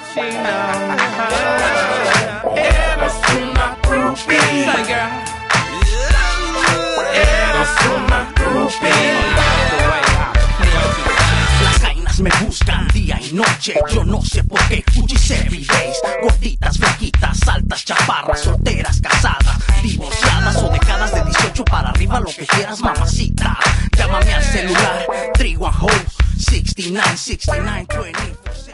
Eres una groupie. Eres una groupie. Las jainas me buscan día y noche, yo no sé por qué. Fujis everydays, gorditas, flaquitas, altas, chaparras, solteras, casadas, divorciadas o dejadas de 18 para arriba, lo que quieras, mamacita. Llámame al celular, 31 Ho 69 69 24.